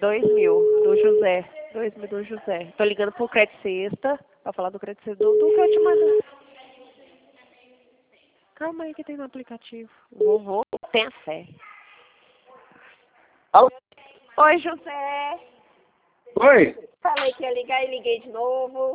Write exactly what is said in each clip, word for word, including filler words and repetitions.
Dois mil do José. Dois mil do José. Tô ligando pro Crédito Sexta pra falar do Crédito Sexta. Do, do que eu te mando. Calma aí que tem no aplicativo. Vovô, tenha fé. Alô? Oi, José. Oi? Falei que ia ligar e liguei de novo.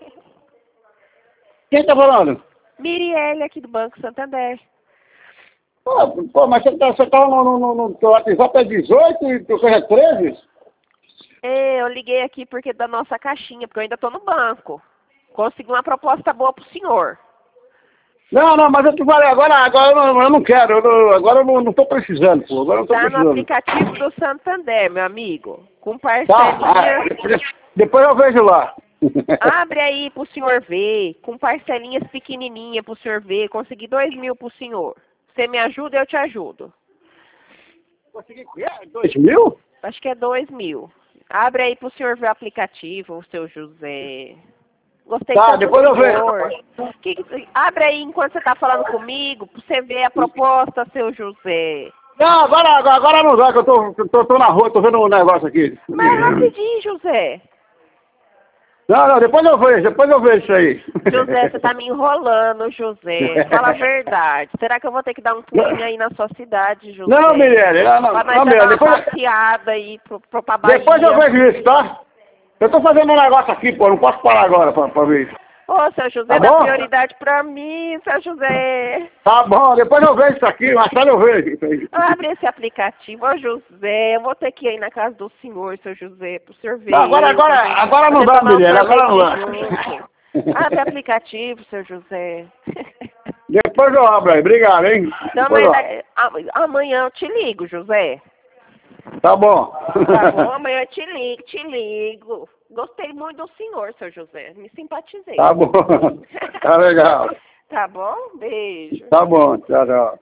Quem tá falando? Mirielle aqui do Banco Santander. Pô, pô, mas você tá, você tá no, no, no, no teu WhatsApp é dezoito e teu coisa é treze? É, eu liguei aqui porque da nossa caixinha, porque eu ainda tô no banco. Consegui uma proposta boa pro senhor. Não, não, mas eu te falei, agora, agora eu não, eu não quero, eu não, agora eu não, não tô precisando, pô, agora eu não tô Tá no precisando. aplicativo do Santander, meu amigo. Com Tá, parcelinha. ah, depois, depois eu vejo lá. Abre aí pro senhor ver. Com parcelinhas pequenininhas pro senhor ver. Consegui dois mil pro senhor. Você me ajuda, eu te ajudo. Consegui, é, dois mil? Acho que é dois mil. Abre aí pro senhor ver o aplicativo, o seu José. Gostei Tá, tanto depois do eu vejo. senhor. Que que- abre aí enquanto você tá falando comigo, pra você ver a proposta, seu José. Não, agora, agora, agora não dá, que eu tô, tô, tô, tô na rua, tô vendo um negócio aqui. Mas rapidinho, José. Não, não, depois eu vejo, depois eu vejo isso aí. José, você tá me enrolando, José. Fala a verdade. Será que eu vou ter que dar um pulinho aí na sua cidade, José? Não, Mirelle, não, não, Pra nós não, dar Mirelle, uma depois, passeada aí pro, pro, pra Bahia. depois eu vejo isso, tá? Eu tô fazendo um negócio aqui, pô, não posso parar agora pra, pra ver isso. Ô, seu José, Tá dá bom? prioridade pra mim, seu José. Tá bom, depois eu vejo isso aqui, mais tarde eu vejo isso aí. Abre esse aplicativo, ô José. Eu vou ter que ir aí na casa do senhor, seu José, pro senhor ver. Não, agora, agora, pra gente- agora não pra dá, tomar um Mirelle, agora não dá. sorvete junto. Abre o aplicativo, seu José. Depois eu abro aí, obrigado, hein? Então, Depois mas eu abro. a- amanhã eu te ligo, José. Tá bom. Tá bom, amanhã eu te ligo, te ligo. Gostei muito do senhor, seu José. Me simpatizei. Tá bom. Tá legal. Tá bom? Beijo. Tá bom, tchau, tchau.